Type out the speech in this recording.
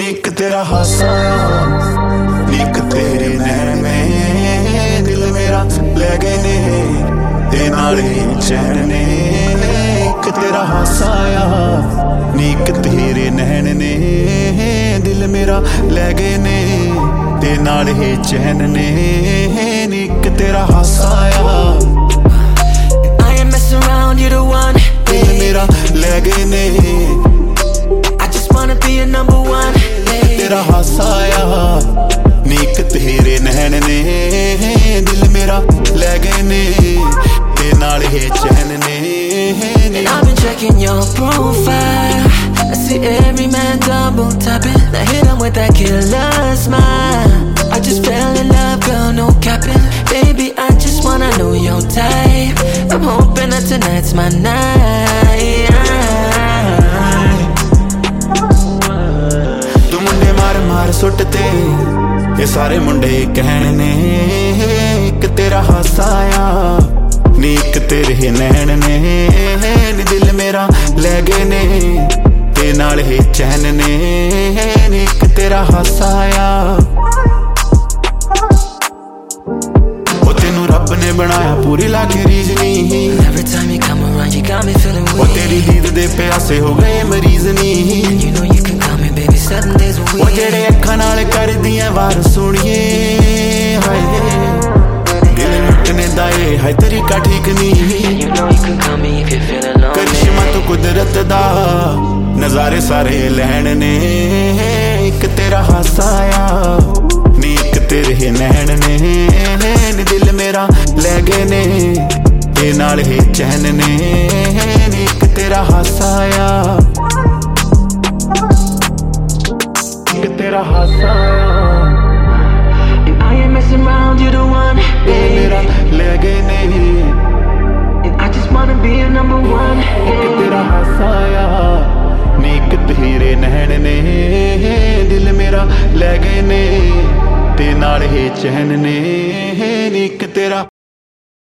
नीक तेरा हासा नीक तेरे नैन में दिल मेरा ले गए ने ते नाले चैन ने। नीक तेरा हासा नीक तेरे नैन ने दिल मेरा ले गए ने ते नाले चैन ने। नीक तेरा हासा around, you're the one, दिल मेरा ले गए ने। I just wanna be a number one, तेरा हासा नीक तेरे नैन ने दिल मेरा ले गए ने ते नाले चैन ने। I've been checking your profile, I see every man double tapping. I hit him with that killer smile. I just fell in love, girl, no capping. Baby, I just wanna know your type. I'm hoping that tonight's my night. तू मुंडे मार मार suit ते ये सारे मुंडे कहण ने। एक तेरा हासा नीक तेरे नैन ने दिल मेरा ले गए ने ते नाले चैन ने। नीक तेरा हासा तेनू रब ने बनाया पूरी लाके रीजनी। Every time you come around, you got me feeling weak. तेरी दीद दे प्यासे हो गए मरीज नी। You know you can call me baby 7 days a week. जेड़े अखां नाल कर दियां वार सुनिए हाय दिल लुटने दा है तरीका ठीक नी। You know you can call me if you're feeling lonely. करिश्मा तो कुदरत दा नजारे सारे लैण ने। एक तेरा हासा नीक तेरे नैन ने दिल मेरा ले गए ने ते नाले चैन ने। नीक तेरा हासा नीक तेरा हासा And I ain't messing around, you're the one, दिल मेरा ले गए ने। and I just wanna be a number one. नीक तेरा हासा नीक तेरे नैन ने दिल मेरा ले गए ने ते नाले चैन ने। नीक तेरा